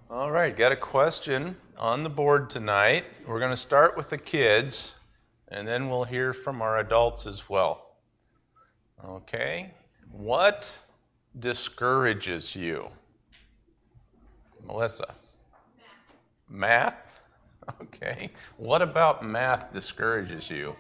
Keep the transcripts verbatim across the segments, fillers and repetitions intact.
All right, got a question on the board tonight. We're going to start with the kids, and then we'll hear from our adults as well. Okay, what discourages you? Melissa? Math. Math? Okay. What about math discourages you?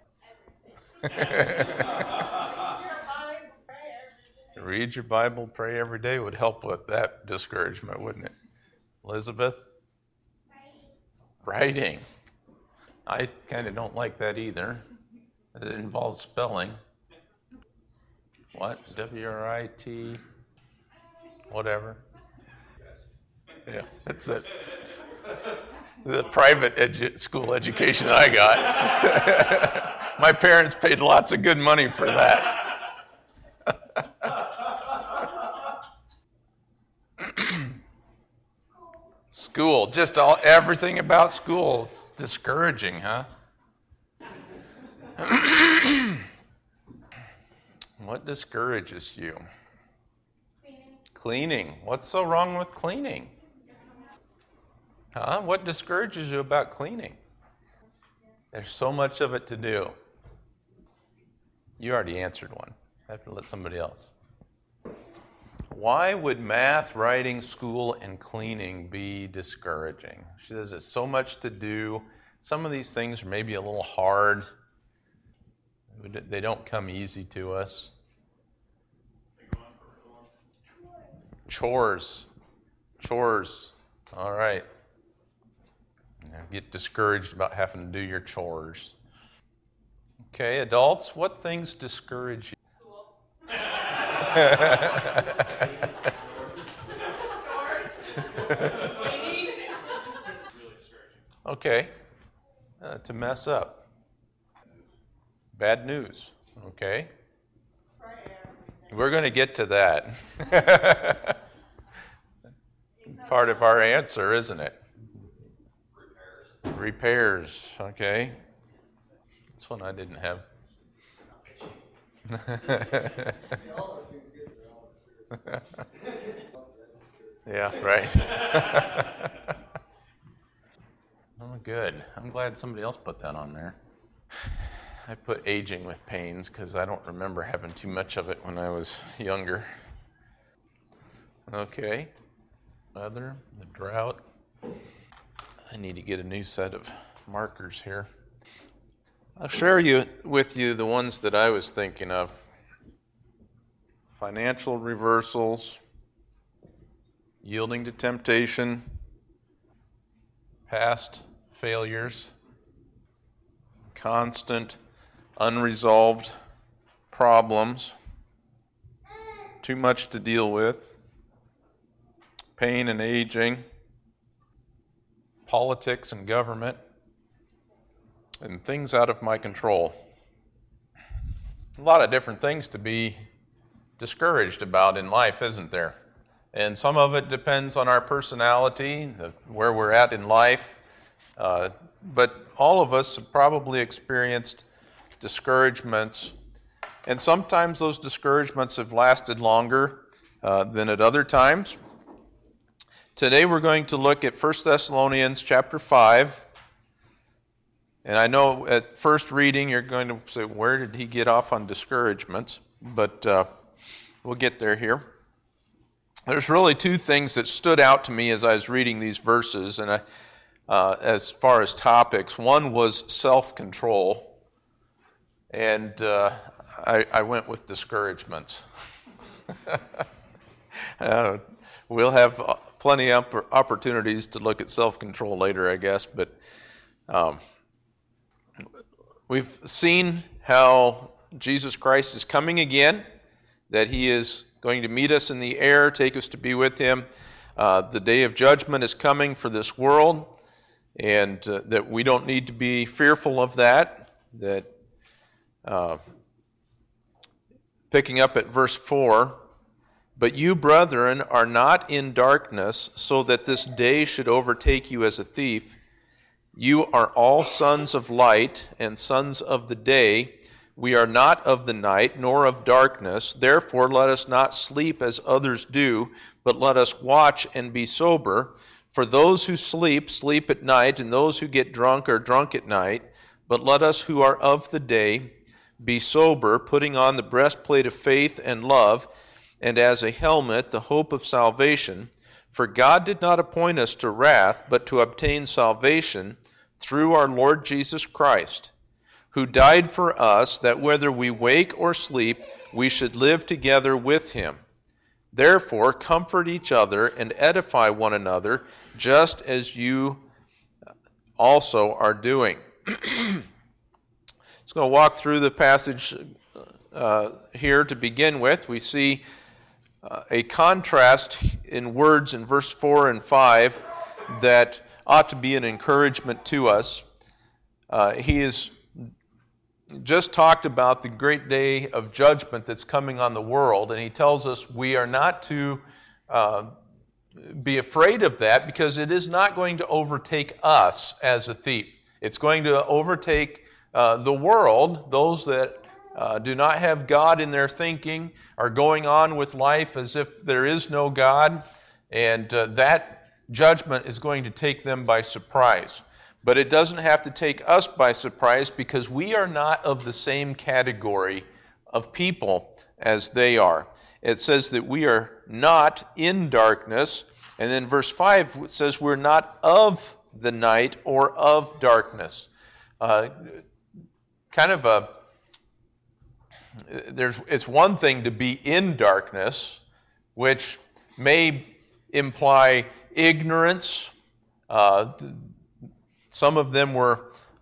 Read your Bible, pray every day would help with that discouragement, wouldn't it? Elizabeth? Writing. Writing. I kind of don't like that either. It involves spelling. What? W R I T? Whatever. Yeah, that's it. The private edu- school education I got. My parents paid lots of good money for that. School, just all everything about school. It's discouraging, huh? What discourages you? Cleaning. Cleaning. What's so wrong with cleaning? Huh? What discourages you about cleaning? There's so much of it to do. You already answered one. I have to let somebody else. Why would math, writing, school, and cleaning be discouraging? She says there's so much to do. Some of these things are maybe a little hard. They don't come easy to us. Chores. Chores. All right. Now get discouraged about having to do your chores. Okay, adults, what things discourage you? School. Okay. Uh, to mess up. Bad news. Okay. We're going to get to that. Part of our answer, isn't it? Repairs. Repairs. Okay. That's one I didn't have. Yeah, right. Oh, good. I'm glad somebody else put that on there. I put aging with pains because I don't remember having too much of it when I was younger. Okay. Weather, the drought. I need to get a new set of markers here. I'll share you with you the ones that I was thinking of. Financial reversals, yielding to temptation, past failures, constant unresolved problems, too much to deal with, pain and aging, politics and government, and things out of my control. A lot of different things to be discouraged about in life, isn't there? And some of it depends on our personality, where we're at in life. Uh, but all of us have probably experienced discouragements. And sometimes those discouragements have lasted longer uh, than at other times. Today we're going to look at First Thessalonians chapter five. And I know at first reading you're going to say, where did he get off on discouragements? But uh, we'll get there here. There's really two things that stood out to me as I was reading these verses, and I, uh, as far as topics. One was self-control, and uh, I, I went with discouragements. uh, we'll have plenty of opportunities to look at self-control later, I guess, but um, we've seen how Jesus Christ is coming again, that he is going to meet us in the air, take us to be with him. Uh, the day of judgment is coming for this world, and uh, that we don't need to be fearful of that. That uh, picking up at verse four, but you, brethren, are not in darkness, so that this day should overtake you as a thief. You are all sons of light and sons of the day. We are not of the night, nor of darkness. Therefore let us not sleep as others do, but let us watch and be sober. For those who sleep, sleep at night, and those who get drunk are drunk at night. But let us who are of the day be sober, putting on the breastplate of faith and love, and as a helmet the hope of salvation. For God did not appoint us to wrath, but to obtain salvation through our Lord Jesus Christ, who died for us, that whether we wake or sleep, we should live together with him. Therefore, comfort each other and edify one another, just as you also are doing. Let's go walk through the passage uh, here to begin with. We see uh, a contrast in words in verse four and five that ought to be an encouragement to us. Uh, he is just talked about the great day of judgment that's coming on the world, and he tells us we are not to uh, be afraid of that because it is not going to overtake us as a thief. It's going to overtake uh, the world. Those that uh, do not have God in their thinking are going on with life as if there is no God, and uh, that judgment is going to take them by surprise. But it doesn't have to take us by surprise because we are not of the same category of people as they are. It says that we are not in darkness, and then verse five says we're not of the night or of darkness. Uh, kind of a, there's, it's one thing to be in darkness, which may imply ignorance. Uh, Some of them were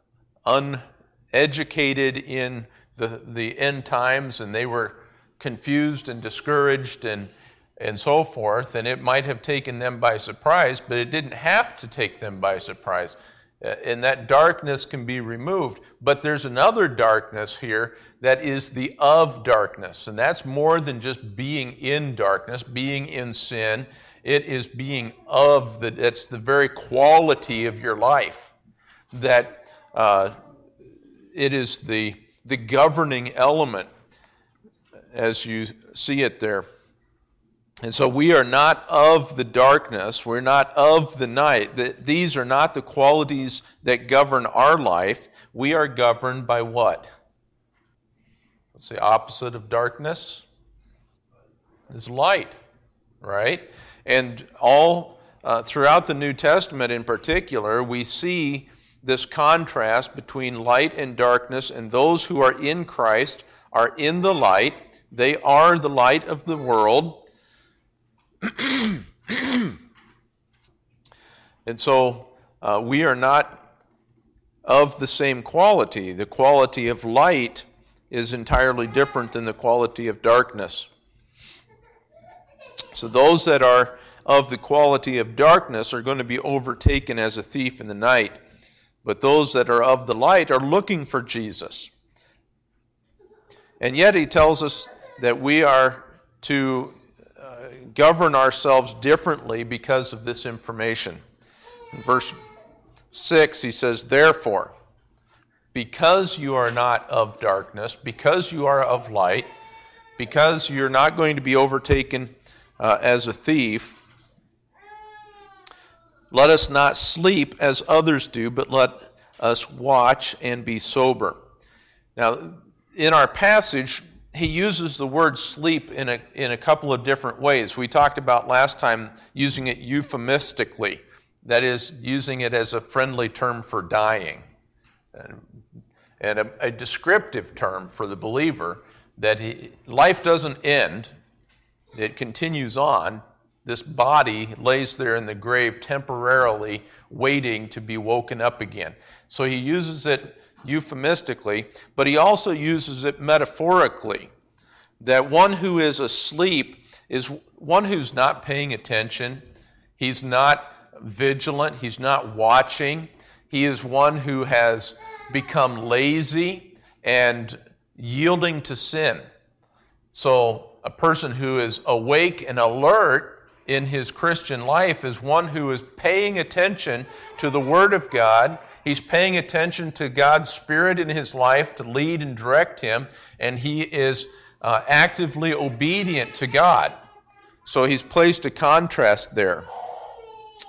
uneducated in the, the end times, and they were confused and discouraged and, and so forth, and it might have taken them by surprise, but it didn't have to take them by surprise. Uh, and that darkness can be removed. But there's another darkness here that is the of darkness, and that's more than just being in darkness, being in sin. It is being of, the, it's the very quality of your life. That uh, it is the the governing element as you see it there. And so we are not of the darkness, we're not of the night. The, these are not the qualities that govern our life. We are governed by what? What's the opposite of darkness? It's light, right? And all uh, throughout the New Testament in particular, we see this contrast between light and darkness, and those who are in Christ are in the light. They are the light of the world. And so uh, we are not of the same quality. The quality of light is entirely different than the quality of darkness. So those that are of the quality of darkness are going to be overtaken as a thief in the night. But those that are of the light are looking for Jesus. And yet he tells us that we are to uh, govern ourselves differently because of this information. In verse six, he says, therefore, because you are not of darkness, because you are of light, because you're not going to be overtaken uh, as a thief, let us not sleep as others do, but let us watch and be sober. Now, in our passage, he uses the word sleep in a, in a couple of different ways. We talked about last time using it euphemistically, that is, using it as a friendly term for dying, and, and a, a descriptive term for the believer, that he, life doesn't end, it continues on. This body lays there in the grave temporarily waiting to be woken up again. So he uses it euphemistically, but he also uses it metaphorically, that one who is asleep is one who's not paying attention. He's not vigilant. He's not watching. He is one who has become lazy and yielding to sin. So a person who is awake and alert in his Christian life is one who is paying attention to the Word of God. He's paying attention to God's Spirit in his life to lead and direct him, and he is uh, actively obedient to God. So he's placed a contrast there.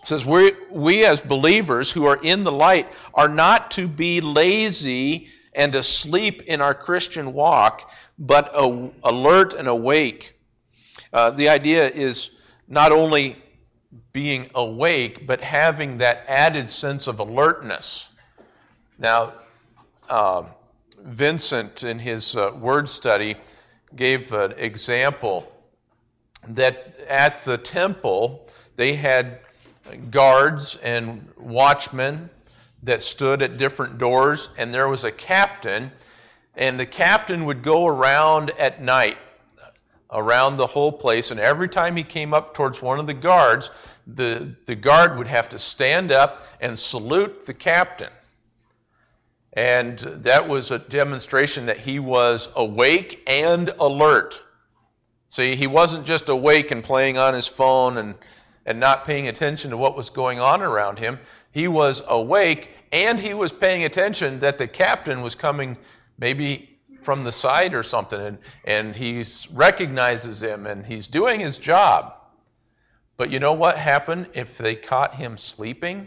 It says we we as believers who are in the light are not to be lazy and asleep in our Christian walk, but a, alert and awake. Uh, the idea is not only being awake, but having that added sense of alertness. Now, uh, Vincent, in his uh, word study, gave an example that at the temple, they had guards and watchmen that stood at different doors, and there was a captain, and the captain would go around at night, around the whole place, and every time he came up towards one of the guards, the, the guard would have to stand up and salute the captain. And that was a demonstration that he was awake and alert. See, he wasn't just awake and playing on his phone and, and not paying attention to what was going on around him. He was awake and he was paying attention that the captain was coming maybe from the side or something, and, and he recognizes him and he's doing his job. But you know what happened if they caught him sleeping?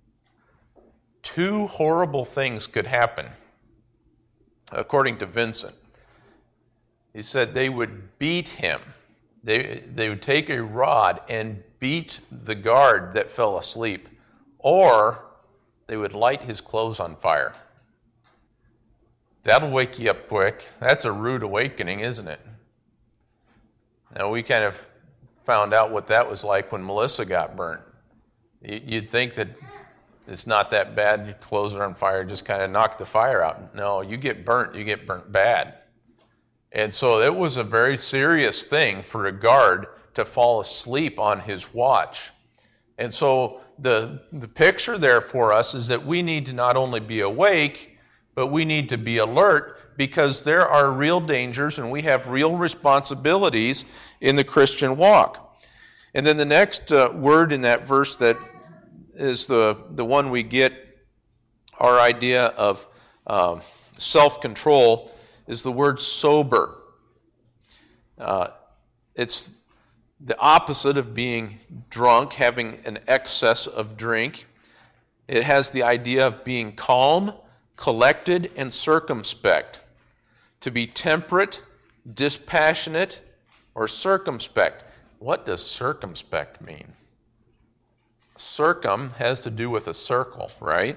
Two horrible things could happen, according to Vincent. He said they would beat him. They, they would take a rod and beat the guard that fell asleep, or they would light his clothes on fire. That'll wake you up quick. That's a rude awakening, isn't it? Now, we kind of found out what that was like when Melissa got burnt. You'd think that it's not that bad. Your clothes are on fire, just kind of knock the fire out. No, you get burnt, you get burnt bad. And so it was a very serious thing for a guard to fall asleep on his watch. And so the, the picture there for us is that we need to not only be awake, but we need to be alert, because there are real dangers and we have real responsibilities in the Christian walk. And then the next uh, word in that verse that is the, the one we get our idea of um, self-control is the word sober. Uh, it's the opposite of being drunk, having an excess of drink. It has the idea of being calm, collected, and circumspect. To be temperate, dispassionate, or circumspect. What does circumspect mean? Circum has to do with a circle, right?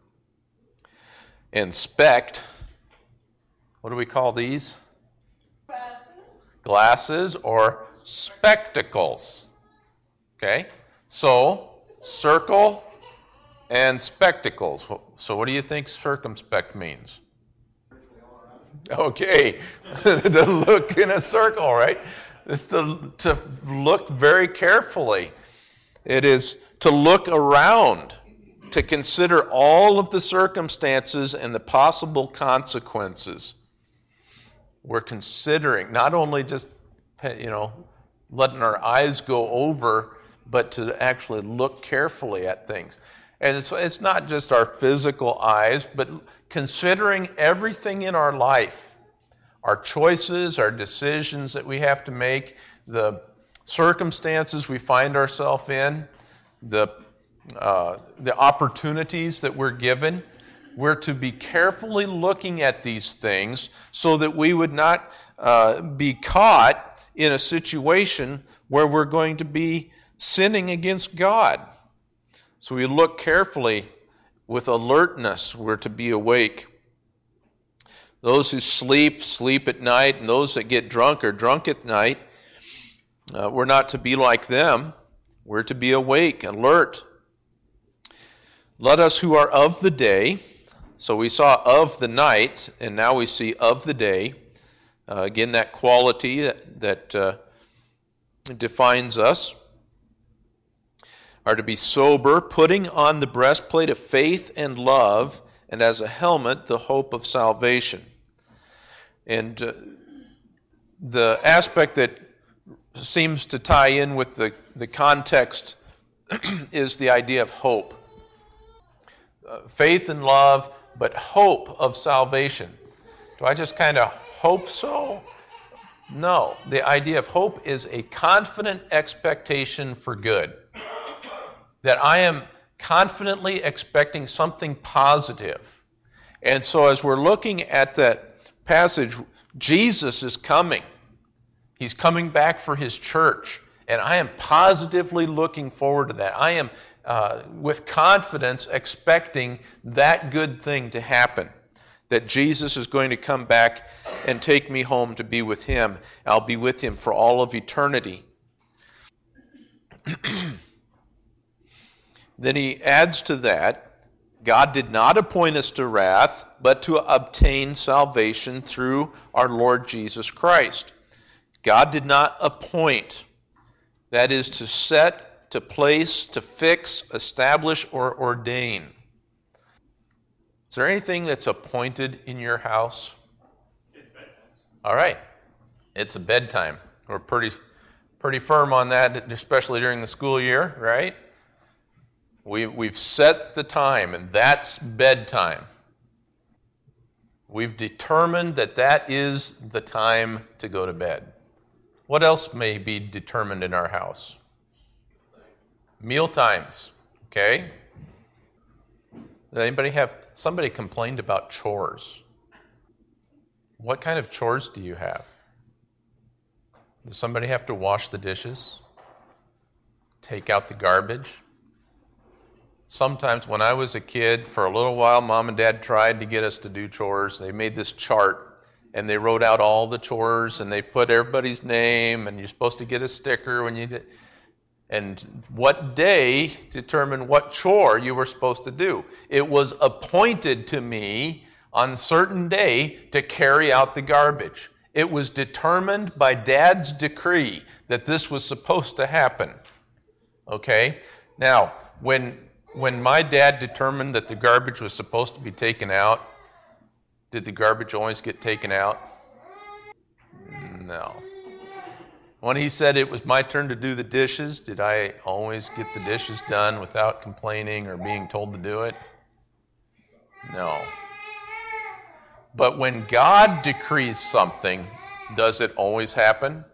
And spect, what do we call these? Glasses. Glasses or spectacles. Okay? So, circle and spectacles. So what do you think circumspect means? Okay, to look in a circle, right? It's to, to look very carefully. It is to look around, to consider all of the circumstances and the possible consequences. We're considering, not only just, you know, letting our eyes go over, but to actually look carefully at things. And it's, it's not just our physical eyes, but considering everything in our life, our choices, our decisions that we have to make, the circumstances we find ourselves in, the uh, the opportunities that we're given. We're to be carefully looking at these things so that we would not uh, be caught in a situation where we're going to be sinning against God. So we look carefully with alertness. We're to be awake. Those who sleep, sleep at night, and those that get drunk are drunk at night. Uh, we're not to be like them. We're to be awake, alert. Let us who are of the day, so we saw of the night, and now we see of the day. Uh, again, that quality that, that uh, defines us, are to be sober, putting on the breastplate of faith and love, and as a helmet, the hope of salvation. And uh, the aspect that seems to tie in with the, the context is the idea of hope. Uh, faith and love, but hope of salvation. Do I just kind of hope so? No. The idea of hope is a confident expectation for good. that I am confidently expecting something positive. And so as we're looking at that passage, Jesus is coming. He's coming back for his church. And I am positively looking forward to that. I am, uh, with confidence, expecting that good thing to happen. That Jesus is going to come back and take me home to be with him. I'll be with him for all of eternity. Then he adds to that, God did not appoint us to wrath, but to obtain salvation through our Lord Jesus Christ. God did not appoint. That is to set, to place, to fix, establish, or ordain. Is there anything that's appointed in your house? It's bedtime. All right. It's a bedtime. We're pretty pretty firm on that, especially during the school year, right? We, we've set the time, and that's bedtime. We've determined that that is the time to go to bed. What else may be determined in our house? Meal times, okay? Does anybody have, somebody complained about chores. What kind of chores do you have? Does somebody have to wash the dishes? Take out the garbage? Sometimes when I was a kid, for a little while, Mom and Dad tried to get us to do chores. They made this chart, and they wrote out all the chores, and they put everybody's name, and you're supposed to get a sticker when you did. And what day determined what chore you were supposed to do. It was appointed to me on a certain day to carry out the garbage. It was determined by Dad's decree that this was supposed to happen. Okay? Now, when when my dad determined that the garbage was supposed to be taken out, did the garbage always get taken out? No. When he said it was my turn to do the dishes, did I always get the dishes done without complaining or being told to do it? No. But when God decrees something, does it always happen?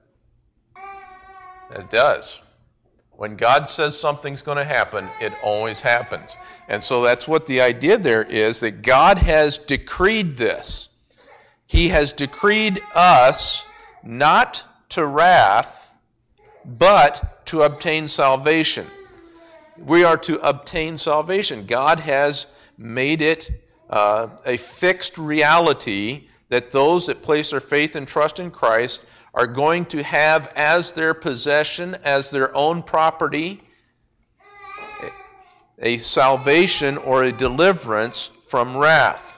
It does. When God says something's going to happen, it always happens. And so that's what the idea there is, that God has decreed this. He has decreed us not to wrath, but to obtain salvation. We are to obtain salvation. God has made it uh, a fixed reality that those that place their faith and trust in Christ are going to have as their possession, as their own property, a salvation or a deliverance from wrath.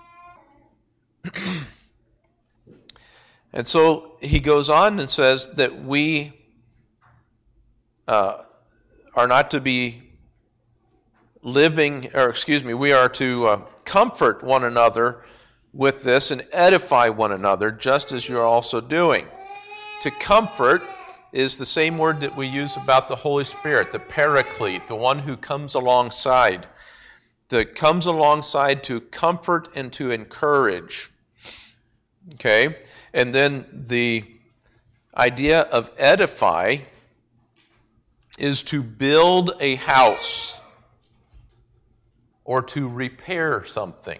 And so he goes on and says that we uh, are not to be living, or excuse me, we are to uh, comfort one another with this and edify one another, just as you're also doing. To comfort is the same word that we use about the Holy Spirit, the Paraclete, the one who comes alongside. That comes alongside to comfort and to encourage. Okay? And then the idea of edify is to build a house or to repair something.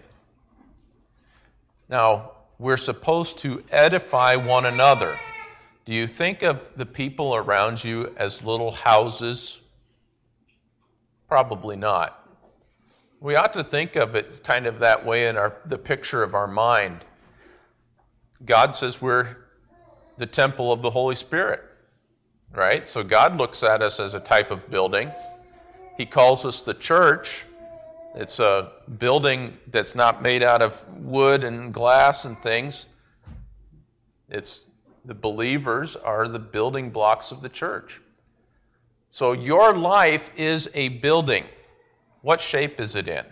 Now, we're supposed to edify one another. Do you think of the people around you as little houses? Probably not. We ought to think of it kind of that way in our the picture of our mind. God says we're the temple of the Holy Spirit, right? So God looks at us as a type of building. He calls us the church. It's a building that's not made out of wood and glass and things. It's the believers are the building blocks of the church. So your life is a building. What shape is it in?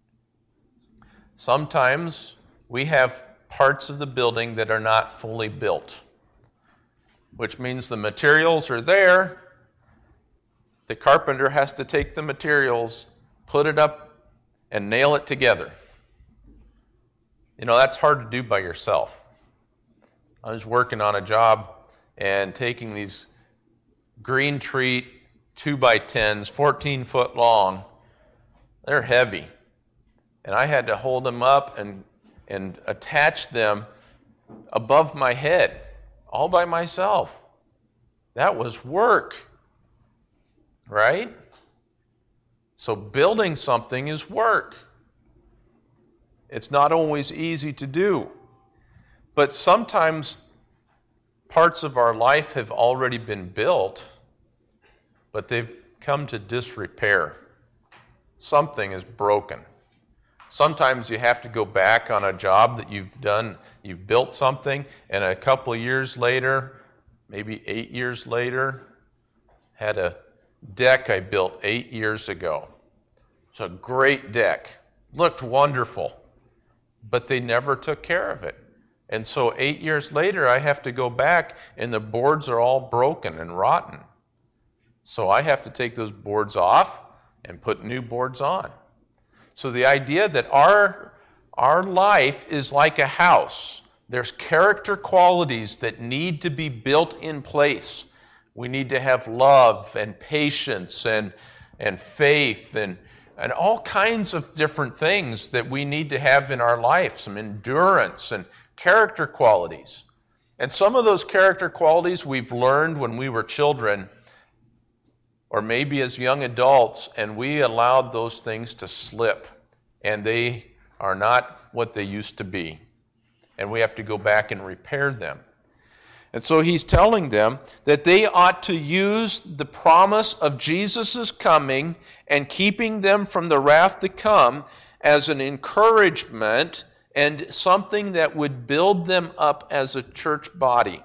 Sometimes we have parts of the building that are not fully built, which means the materials are there. The carpenter has to take the materials, put it up, and nail it together. You know, that's hard to do by yourself. I was working on a job and taking these green treat two by tens, fourteen foot long. They're heavy. And I had to hold them up and, and attach them above my head, all by myself. That was work, right? So building something is work. It's not always easy to do. But sometimes parts of our life have already been built, but they've come to disrepair. Something is broken. Sometimes you have to go back on a job that you've done, you've built something, and a couple of years later, maybe eight years later, had a deck I built eight years ago. It's a great deck. Looked wonderful, but they never took care of it. And so eight years later, I have to go back, and the boards are all broken and rotten. So I have to take those boards off and put new boards on. So the idea that our, our life is like a house. There's character qualities that need to be built in place. We need to have love and patience and, and faith and, and all kinds of different things that we need to have in our life, some endurance and character qualities. And some of those character qualities we've learned when we were children, or maybe as young adults, and we allowed those things to slip, and they are not what they used to be. And we have to go back and repair them. And so he's telling them that they ought to use the promise of Jesus' coming and keeping them from the wrath to come as an encouragement and something that would build them up as a church body.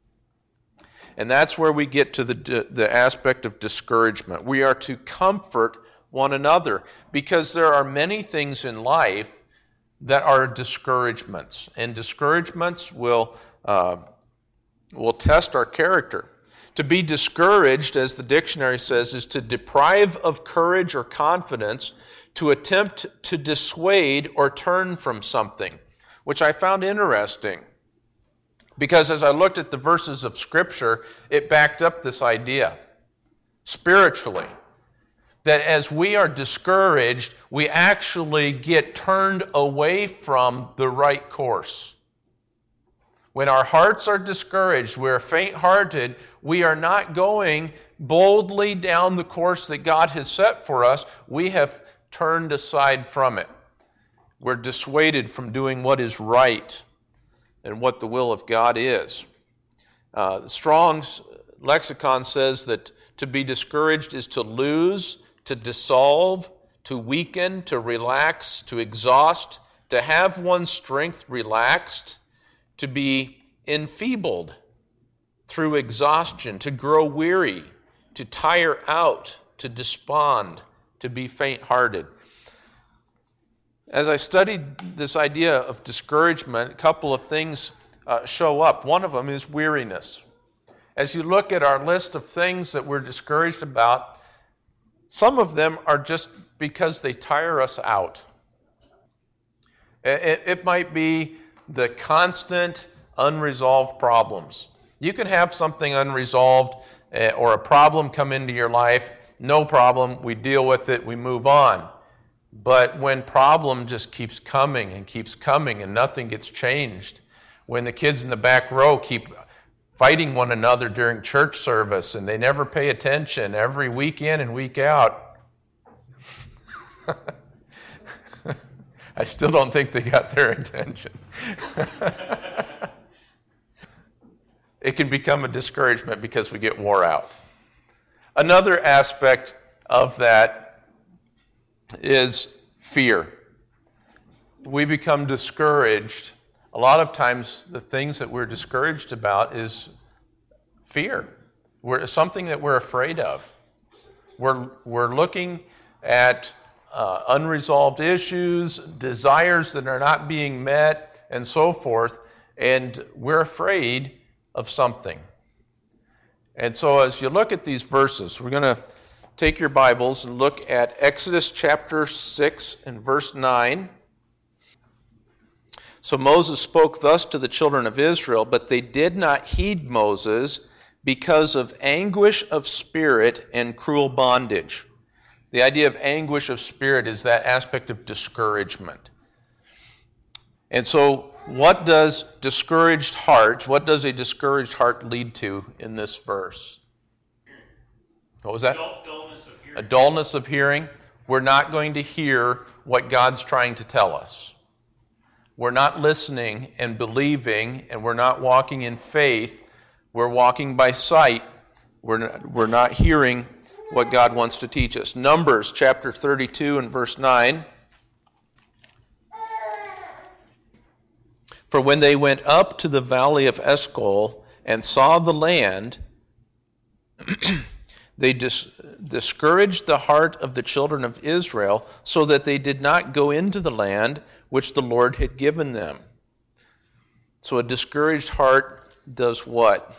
And that's where we get to the, the aspect of discouragement. We are to comfort one another because there are many things in life that are discouragements. And discouragements will, uh, will test our character. To be discouraged, as the dictionary says, is to deprive of courage or confidence, to attempt to dissuade or turn from something, which I found interesting. Because as I looked at the verses of Scripture, it backed up this idea spiritually. That as we are discouraged, we actually get turned away from the right course. When our hearts are discouraged, we're faint-hearted, we are not going boldly down the course that God has set for us. We have turned aside from it. We're dissuaded from doing what is right and what the will of God is. Uh, Strong's lexicon says that to be discouraged is to lose, to dissolve, to weaken, to relax, to exhaust, to have one's strength relaxed, to be enfeebled through exhaustion, to grow weary, to tire out, to despond, to be faint-hearted. As I studied this idea of discouragement, a couple of things uh, show up. One of them is weariness. As you look at our list of things that we're discouraged about, some of them are just because they tire us out. It, it might be the constant unresolved problems. You can have something unresolved uh, or a problem come into your life, no problem, we deal with it, we move on. But when problem just keeps coming and keeps coming and nothing gets changed, when the kids in the back row keep fighting one another during church service and they never pay attention every week in and week out, I still don't think they got their attention. It can become a discouragement because we get wore out. Another aspect of that is fear. We become discouraged. A lot of times the things that we're discouraged about is fear. We're something that we're afraid of. We're, we're looking at uh, unresolved issues, desires that are not being met, and so forth, and we're afraid of something. And so as you look at these verses, we're going to take your Bibles and look at Exodus chapter six and verse nine. So Moses spoke thus to the children of Israel, but they did not heed Moses because of anguish of spirit and cruel bondage. The idea of anguish of spirit is that aspect of discouragement. And so what does discouraged heart, what does a discouraged heart lead to in this verse? What was that? Dullness of hearing. A dullness of hearing. We're not going to hear what God's trying to tell us. We're not listening and believing, and we're not walking in faith. We're walking by sight. We're not, we're not hearing what God wants to teach us. Numbers chapter thirty-two and verse nine. For when they went up to the valley of Eshcol and saw the land, they dis- discouraged the heart of the children of Israel, so that they did not go into the land which the Lord had given them. So a discouraged heart does what?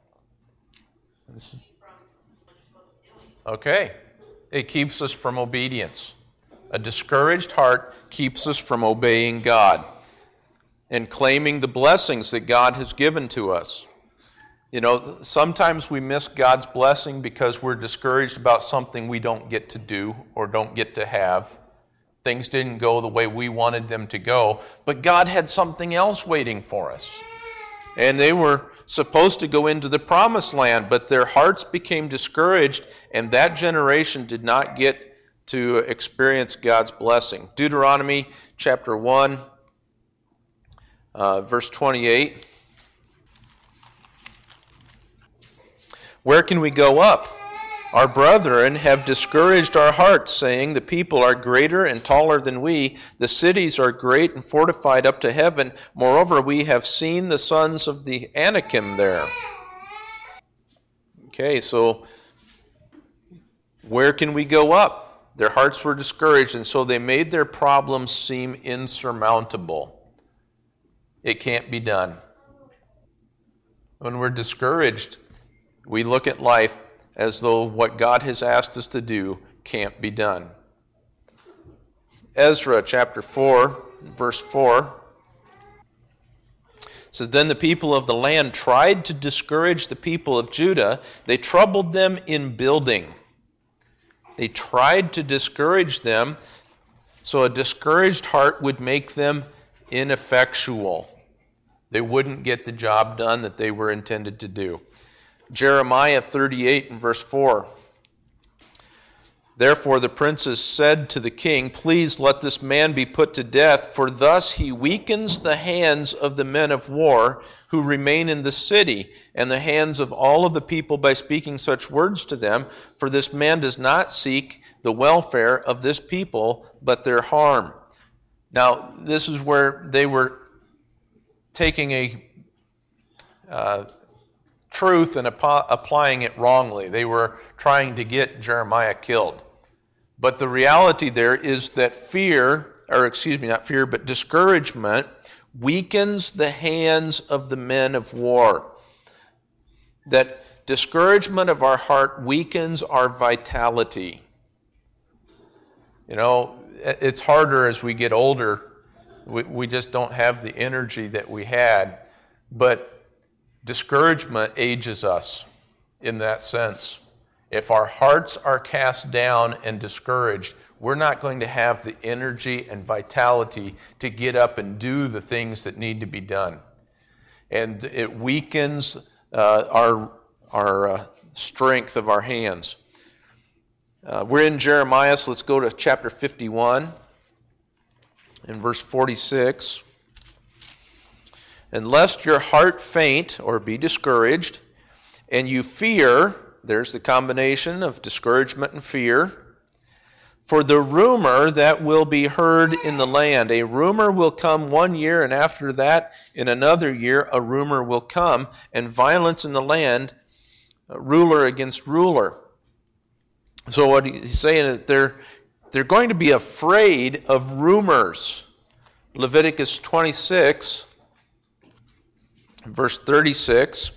Okay. It keeps us from obedience. A discouraged heart keeps us from obeying God and claiming the blessings that God has given to us. You know, sometimes we miss God's blessing because we're discouraged about something we don't get to do or don't get to have. Things didn't go the way we wanted them to go, but God had something else waiting for us. And they were supposed to go into the promised land, but their hearts became discouraged, and that generation did not get to experience God's blessing. Deuteronomy chapter one, uh, verse twenty-eight. Where can we go up? Our brethren have discouraged our hearts, saying, the people are greater and taller than we. The cities are great and fortified up to heaven. Moreover, we have seen the sons of the Anakim there. Okay, so where can we go up? Their hearts were discouraged, and so they made their problems seem insurmountable. It can't be done. When we're discouraged, we look at life as though what God has asked us to do can't be done. Ezra chapter four, verse four says, then the people of the land tried to discourage the people of Judah. They troubled them in building. They tried to discourage them, so a discouraged heart would make them ineffectual. They wouldn't get the job done that they were intended to do. Jeremiah thirty-eight and verse four. Therefore the princes said to the king, please let this man be put to death, for thus he weakens the hands of the men of war who remain in the city, and the hands of all of the people by speaking such words to them, for this man does not seek the welfare of this people, but their harm. Now, this is where they were taking a uh, truth and ap- applying it wrongly. They were trying to get Jeremiah killed. But the reality there is that fear, or excuse me, not fear, but discouragement weakens the hands of the men of war. That discouragement of our heart weakens our vitality. You know, it's harder as we get older. We, we just don't have the energy that we had. But discouragement ages us in that sense. If our hearts are cast down and discouraged, we're not going to have the energy and vitality to get up and do the things that need to be done. And it weakens uh, our, our uh, strength of our hands. Uh, we're in Jeremiah, so let's go to chapter fifty-one in verse forty-six. And lest your heart faint or be discouraged, and you fear, there's the combination of discouragement and fear, for the rumor that will be heard in the land. A rumor will come one year, and after that, in another year, a rumor will come, and violence in the land, ruler against ruler. So what he's saying is they're, they're going to be afraid of rumors. Leviticus twenty-six, verse thirty-six.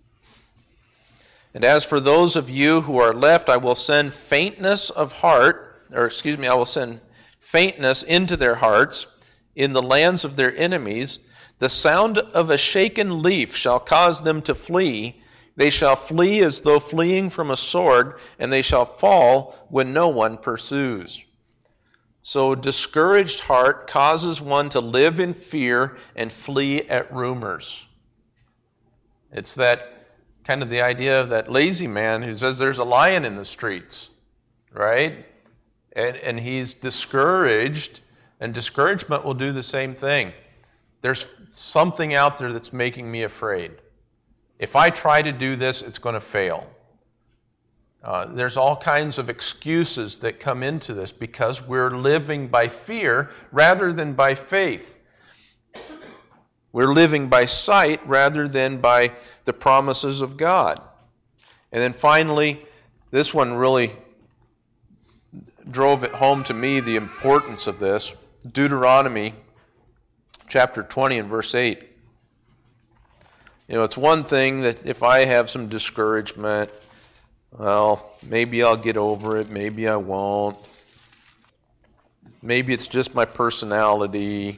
And as for those of you who are left, I will send faintness of heart, or excuse me, I will send faintness into their hearts in the lands of their enemies. The sound of a shaken leaf shall cause them to flee. They shall flee as though fleeing from a sword, and they shall fall when no one pursues. So discouraged heart causes one to live in fear and flee at rumors. It's that kind of the idea of that lazy man who says there's a lion in the streets, right? And, and he's discouraged, and discouragement will do the same thing. There's something out there that's making me afraid. If I try to do this, it's going to fail. Uh, there's all kinds of excuses that come into this because we're living by fear rather than by faith. We're living by sight rather than by the promises of God. And then finally, this one really drove it home to me, the importance of this. Deuteronomy chapter twenty and verse eight. You know, it's one thing that if I have some discouragement, well, maybe I'll get over it, maybe I won't. Maybe it's just my personality.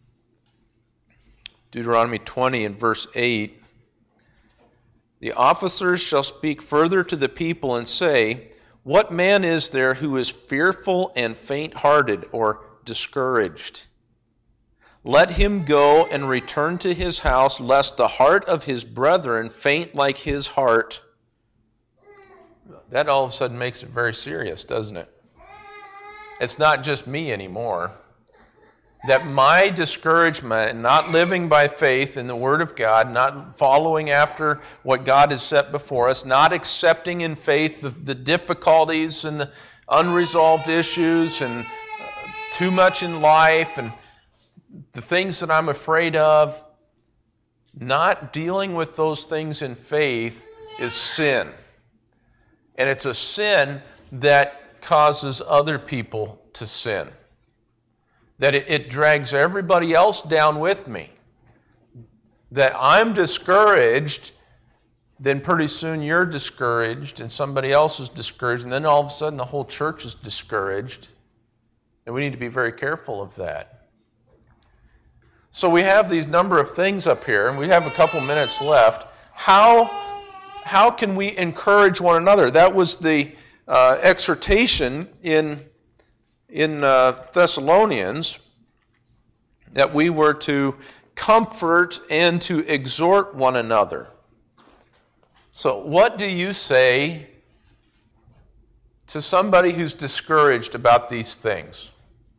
Deuteronomy twenty and verse eight. The officers shall speak further to the people and say, what man is there who is fearful and faint-hearted or discouraged? Let him go and return to his house, lest the heart of his brethren faint like his heart. That all of a sudden makes it very serious, doesn't it? It's not just me anymore. That my discouragement and not living by faith in the Word of God, not following after what God has set before us, not accepting in faith the, the difficulties and the unresolved issues and uh, too much in life and the things that I'm afraid of, not dealing with those things in faith is sin. And it's a sin that causes other people to sin. That it, it drags everybody else down with me. That I'm discouraged, then pretty soon you're discouraged and somebody else is discouraged, and then all of a sudden the whole church is discouraged. And we need to be very careful of that. So we have these number of things up here, and we have a couple minutes left. How, how can we encourage one another? That was the uh, exhortation in, in uh, Thessalonians, that we were to comfort and to exhort one another. So what do you say to somebody who's discouraged about these things?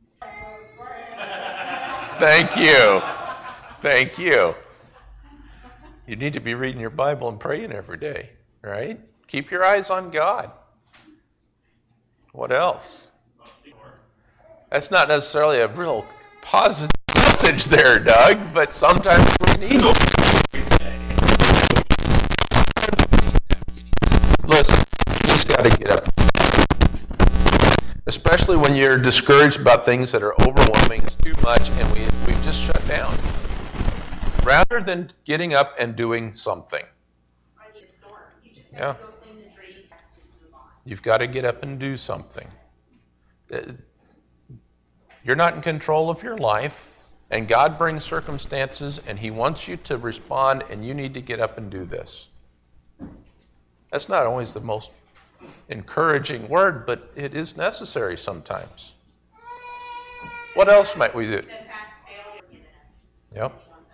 Thank you. Thank you. You need to be reading your Bible and praying every day, right? Keep your eyes on God. What else? That's not necessarily a real positive message there, Doug, but sometimes we need it. Listen, you just got to get up. Especially when you're discouraged about things that are overwhelming, it's too much, and we, we've just shut down. Rather than getting up and doing something. You just have yeah. to go clean the trees. Just move on. You've got to get up and do something. You're not in control of your life, and God brings circumstances, and He wants you to respond, and you need to get up and do this. That's not always the most encouraging word, but it is necessary sometimes. What else might we do? Yep.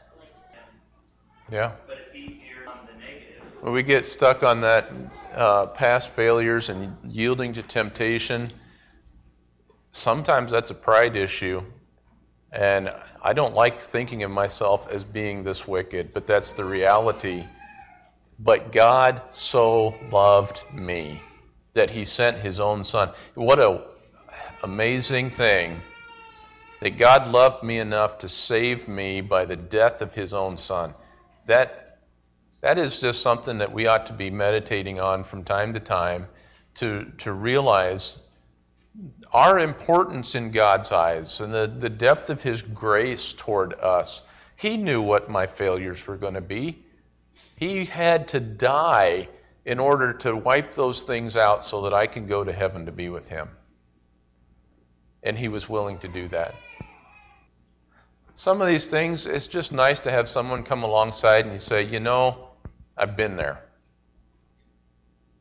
Yeah. But it's easier on the negative. When we get stuck on that uh, past failures and yielding to temptation, sometimes that's a pride issue. And I don't like thinking of myself as being this wicked, but that's the reality. But God so loved me that He sent His own Son. What an amazing thing that God loved me enough to save me by the death of His own Son. That, that is just something that we ought to be meditating on from time to time to, to realize our importance in God's eyes and the, the depth of His grace toward us. He knew what my failures were going to be. He had to die in order to wipe those things out so that I can go to heaven to be with Him. And He was willing to do that. Some of these things, it's just nice to have someone come alongside and you say, you know, I've been there.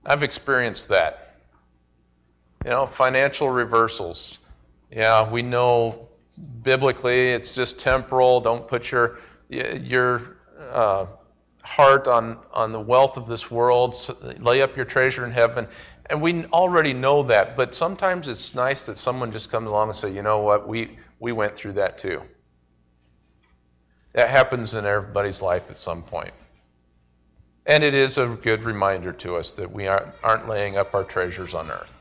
I've experienced that. You know, financial reversals. Yeah, we know biblically it's just temporal. Don't put your your uh, heart on, on the wealth of this world. Lay up your treasure in heaven. And we already know that, but sometimes it's nice that someone just comes along and say, you know what, we, we went through that too. That happens in everybody's life at some point. And it is a good reminder to us that we aren't, aren't laying up our treasures on earth.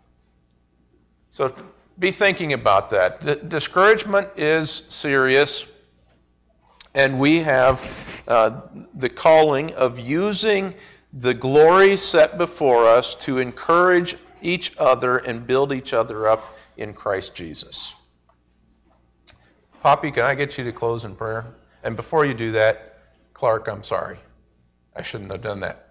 So be thinking about that. D- discouragement is serious, and we have uh, the calling of using the glory set before us to encourage each other and build each other up in Christ Jesus. Poppy, can I get you to close in prayer? And before you do that, Clark, I'm sorry. I shouldn't have done that.